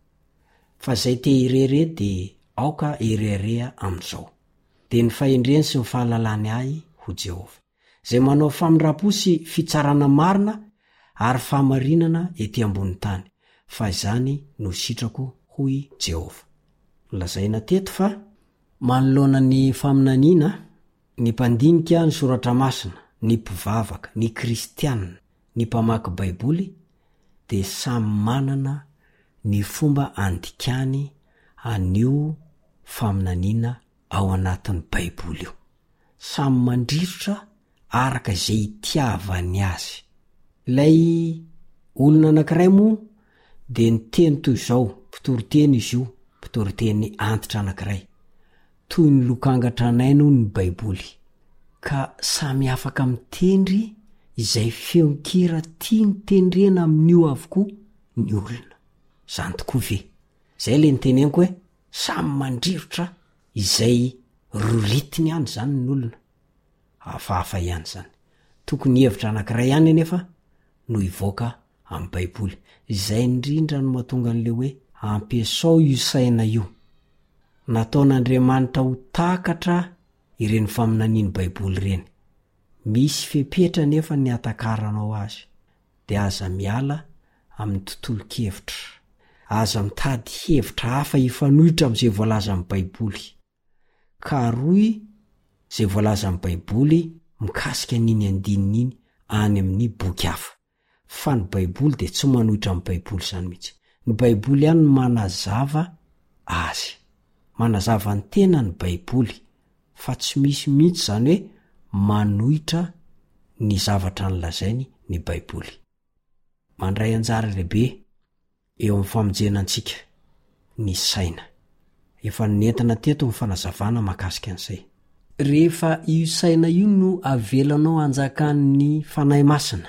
fa izay te hirere dia aoka hirerea amin'izao dia ny fahendreny sy ny fahalalany ahy ho Jehova izay manao famindram-po sy fitsarana marina ary fahamarinana ety ambonin'ny tany fa izany no sitrako hoy Jehova lazaina teto fa manoloana ny faminaniana ny mpandinika ny soratra masina ny mpivavaka ny kristianina ny mpamaky baiboly dia samy manana ny fomba andikany anio faminaniana ao anatin'ny baiboly io samy mandrirotra araka izay itiavany azy ilay olona anankiray moa dia ny teny toy izao mpitoroteny izy io mpitoroteny antitra anankiray toy ny lokangatra anaino ny baiboly ka samy afaka mitendry izay feonkira tia ny tendrena amin'io avokoa ny olona zany tokoa ve izay le nyteneniko hoe samy mandrirotra izay roritiny ihany zany ny olona hafahafa ihany zany tokony hevitra anankiray ihany anefa no ivoaka amin'ny baiboly izay indrindra no mahatonga an'le hoe ampiasao io saina io nataon'Andriamanitra ho takatra ireny faminaniany baiboly ireny misy fepetra nefa ny atakaranao azy dia aza miala amin'ny tontolo-kevitra aza mitady hevitra hafa hifanohitra amin'izay voalaza amin'ny baiboly ka roy izay voalaza amin'ny baiboly mikasika n'iny andininy any amin'ny boky hafa fa ny baiboly dia tsy manohitra amin'ny baiboly izany mihitsy ny baiboly ihany no manazava azy manazava ny tena ny baiboly fa tsy misy mihitsy izany hoe manohitra ny zavatra nylazainy ny baiboly mandray anjara lehibe eo amin'ny famonjenantsika ny saina efa nentina teto ny fanazavana mahakasika an'izay rehefa io saina io no avelanao anjakan'ny fanahy masina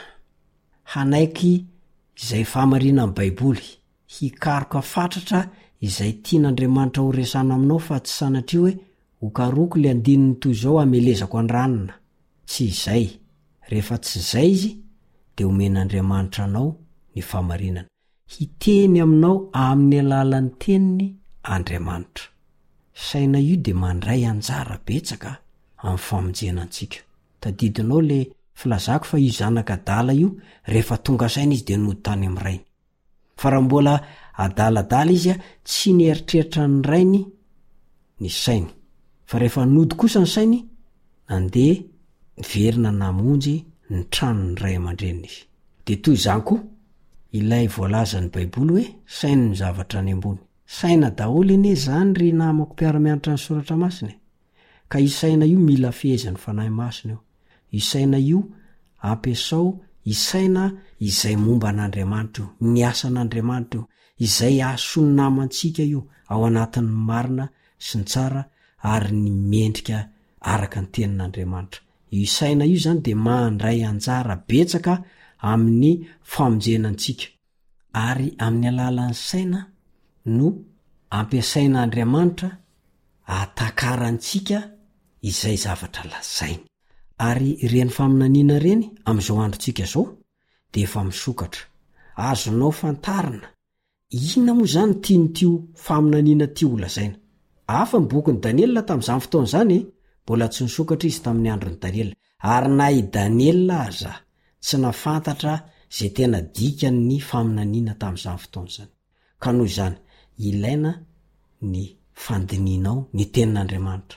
hanaiky izay fahamarina amin'ny baiboly hikaroka fatratra izay tian'Andriamanitra ho resana aminao fa tsy sanatria hoe hokaroko le andininy toy izao amelezako andranina tsy izay rehefa tsy izay izy dia omen'Andriamanitra anao ny fahamarinana hiteny aminao amin'ny alalan'ny teniny Andriamanitra. Saina io de mandray anjara betsaka amin'ny famonjena antsika. Tadidinao le filazako fa io zanaka adala io rehefa tonga saina izy de nody tany amin'ny rainy. Fa raha mbola adaladala izy tsy nieritreritra ny rainy ny sainy. Fa rehefa nody kosa ny sainy andeha verina namonjy ny tranony ray aman-dreniny izy. De toy izany koa ilay voalazan'ny Baiboly hoe sainy ny zavatra any ambony. Saina daholo ene zany ry namako mpiara-mianatra ny soratra masina. Ka io saina io mila fehezany fanahy masina io. Io saina io ampiasao isaina izay momba an'Andriamanitra io, ny asan'Andriamanitra io, izay asony namantsika io ao anatin'ny marina sy ny tsara ary ny mendrika araka ny tenin'Andriamanitra. Io saina io zany de mandray anjara betsaka amin'ny famonjenantsika. Ary amin'ny alalan'ny saina no ampiasain'Andriamanitra atakarantsika izay zavatra lazainy. Ary ireny faminaniana reny am'izao androntsika zao de efa misokatra. Azonao fantarina inona moa zany tian'tio faminaniana tio lazaina. Afa ny bokin'ny Daniela tamin'izany fotoana zany mbola tsy nisokatra izy tamin'ny andron'ny Daniela. Ary na i Daniela aza tsy nafantatra zay tena dikan'ny faminaniana tamin'izany fotoana zany. Ka noho izany ilaina ny fandinianao ny tenin'Andriamanitra.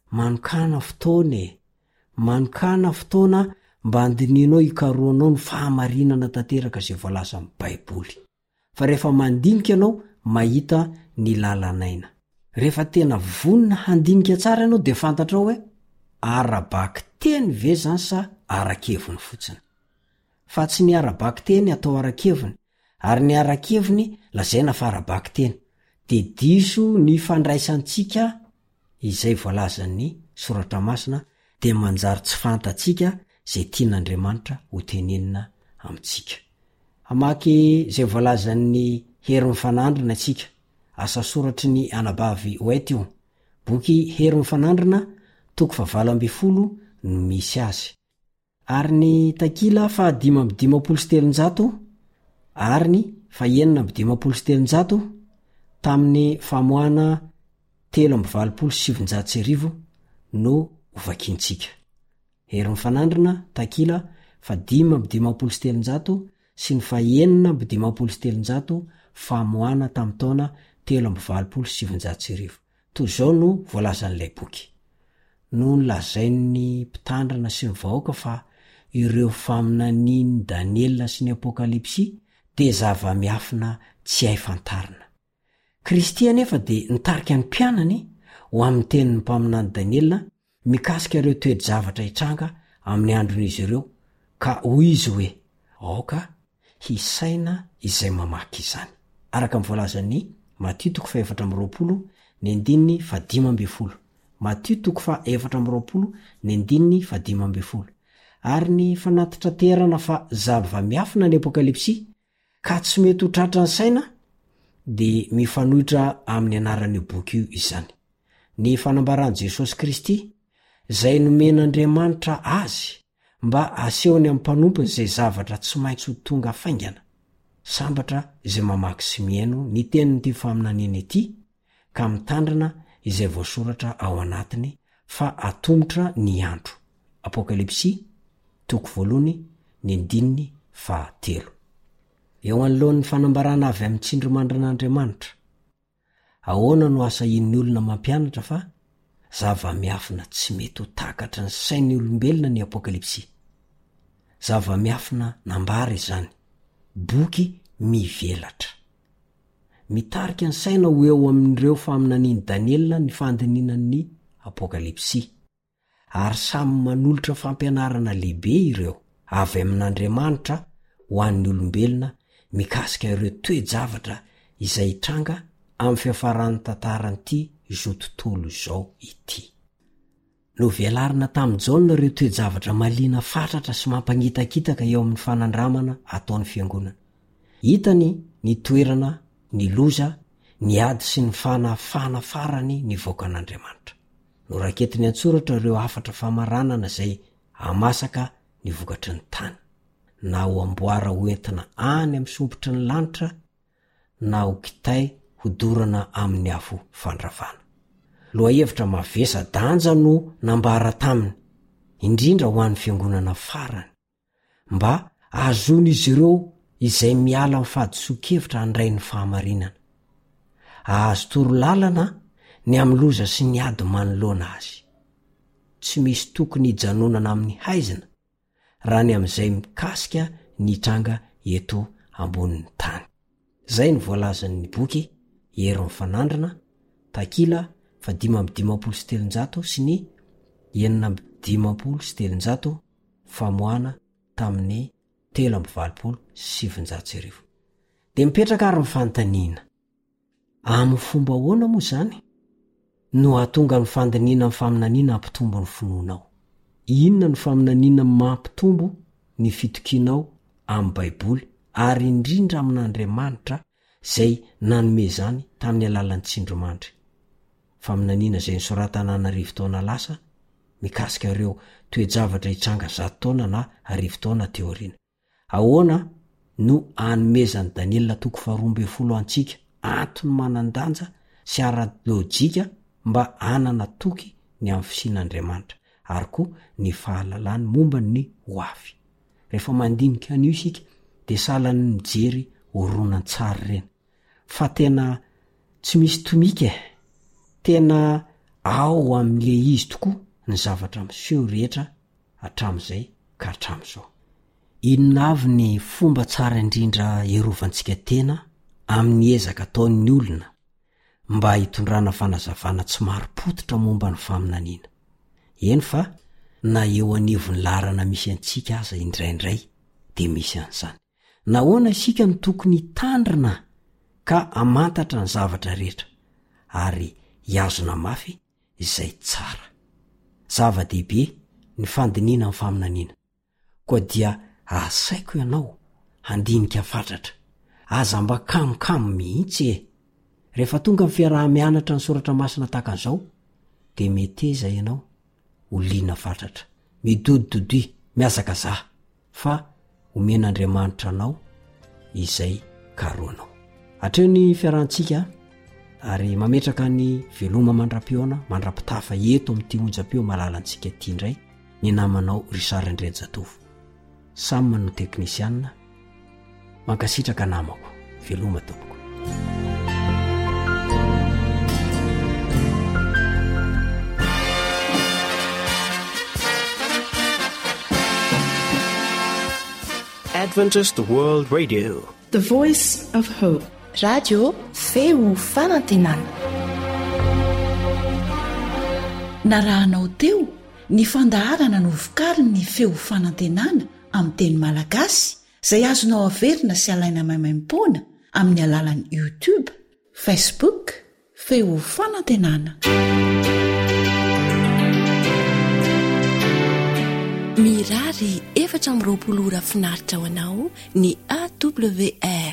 Manokana fotoana mba andinianao ikaroanao ny fahamarinana tanteraka zay voalaza amin'ny Baiboly. Fa rehefa mandinika ianao mahita ny lalanaina. Rehefa tena vonina handinika tsara ianao de fantatrao hoe arabaky teny ve zany sa arakeviny fotsiny. Fa tsy ny arabaky teny atao arakeviny, ary ny arakeviny lazaina fa arabaky teny. De diso ny fandraisantsika izay voalazan'ny soratra masina de manjary tsy fantatsika zay tian'Andriamanitra ho tenenina amintsika. Hamaky zay voalazan'ny hery mifanandrina atsika. Asa soratry ny Anabavy White io. Boky hery mifanandrina toko 7 no misy azy. Ary ny takila 577 ary ny 977 tamin'ny famoana 3,770 no hovakintsika. Hery mifanandrina takila 577 sy ny 977 famoana tamin'ny taona 3,770. Toy izao no voalazan'ilay boky. No nolazain'ny mpitandrina sy ny vahoaka fa ireo faminanian'ny Daniela sy ny Apokalipsy de zava-miafina tsy hay fantarina. Kristy anefa de nitarika ny mpianany ho amin'ny tenin'ny mpaminany Daniela mikasika ireo toe-javatra hitranga amin'ny andron'izy ireo, ka hoy izy hoe aoka hisaina izay mamaky izany. Araka amin'ny voalazan'ny Matthieu 4:20 ny 15. Matthieu 4:20 ny 15. Ary ny fanatitra terana fa zava-miafina ny Apokalipsy ka tsy mety ho tratra ny saina de mifanohitra amin'ny anaran'io boky io izany. Ny fanambaran'i Jesosy Kristy zay nomen'Andriamanitra azy mba asehony amin'ny mpanompony zay zavatra tsy maintsy ho tonga faingana. Sambatra izay mamaky sy miaino ny tenin'ity faminaniana ity ka mitandrina izay voasoratra ao anatiny fa atomotra ny andro. Apokalipsy 1:7. Eo anoloan'ny fanambarana avy amin'ny tsindrimandrin'Andriamanitra. Ahoana no asa in'ny olona mampianatra fa zava-miafina tsy mety ho takatra ny sain'ny olombelona ny Apokalipsy. Zava-miafina nambara izany. Boky mivelatra. Mitarika ny saina ho eo amin'ireo faminanian'i Daniela ny fandininan'ny Apokalipsy. Ary samy manolotra fampianarana lehibe ireo avy amin'Andriamanitra ho an'ny olombelona mikasika ireo toe-javatra izay hitranga amin'ny fiafaran'ny tantaran'ity izao tontolo izao ity. No velarina tamin'ny Jaona ireo toe-javatra maliana fatratra sy mampangitakitaka eo amin'ny fanandramana ataon'ny fiangonana. Hitany ny toerana, ny loza, ny ady sy ny fanafana farany ny vokan'Andriamanitra. No raketiny antsoratra ireo afatra famaranana zay amasaka ny vokatry ny tany, na ho amboara hoentina any amin'ny sompotry ny lanitra, na ho kitay hodorana amin'ny afo fandravana. Lohahevitra mavesa-danja no nambara taminy, indrindra ho an'ny fiangonana farany, mba ahazony izy ireo izay miala amin'ny fahadiso-kevitra handray ny fahamarinana. Ahazo toro-lalana ny amloza sy ny ady manoloana azy. Tsy misy tokony hijanonana amin'ny haizina raha ny amin'izay mikasika ny tranga eto ambonin'ny tany. Zay ny voalazan'ny boky Hery ny Fanandrina, takila 577 sy ny 977 famoana tamin'ny 3:7. Dia mipetraka ary ny fanontaniana. Amin'ny fomba ahoana moa zany no hahatonga ny fandiniana ny faminaniana hampitombo ny finoanao? Inona ny faminaniana mampitombo ny fitokianao amin'ny Baiboly ary indrindra amin'Andriamanitra zay nanome zany tamin'ny alalan'ny tsindromandry? Faminaniana izay nisoratana na 10 taona lasa mikasika ireo toe-javatra hitranga 100 taona na 10 taona teoriana. Ahoana no anomezan'i Daniela 12 antsika antony manan-danja sy ara-lôjika mba anana toky ny amin'ny fisian'Andriamanitra ary koa ny fahalalany momba ny hoafy. Rehefa mandinika an'io isika dia salany mijery horonan-tsary ireny. Fa tena tsy misy tomika, tena ao amin'ile izy tokoa ny zavatra miseho rehetra hatramin'izay ka hatramin'izao. Inona avy ny fomba tsara indrindra erovantsika tena amin'ny ezaka ataon'ny olona mba hitondrana fanazavana tsy maro-potitra momba ny faminaniana? Eny fa na eo anivony larana misy antsika aza indraindray dia misy an'izany. Nahoana isika ny tokony tandrina ka amantatra ny zavatra rehetra ary hiazona mafy izay tsara. Zava-dehibe ny fandiniana amin'ny faminaniana. Koa dia asaiko ianao handinika fatratra, aza mba kamokamo mihitsy e. Rehefa tonga amin'ny fiarah-mianatra ny soratra masina tahaka an'izao dia meteza ianao holiana fatratra, midodidody miazakazaha, fa omen'Andriamanitra anao izay karoanao. Hatreo ny fiarahantsika ary mametraka ny veloma mandra-peona, mandra-pitafa eto amin'ity onjam-peo malalantsika ity indray ny namanao Richard Ndrejatovo. Samy manao teknisianina, mankasitraka namako, veloma tompoko. Adventist World Radio, The Voice of Hope. Radio feo fanantenana. Narahanao teo ny fandaharana no vokariny ny feo fanantenana amin'ny teny malagasy izay azonao averina sy alaina maimaim-poana amin'ny alalan'ny YouTube, Facebook, feo fanantenana. Mirary 420 ora finaritra ho anao ny AWR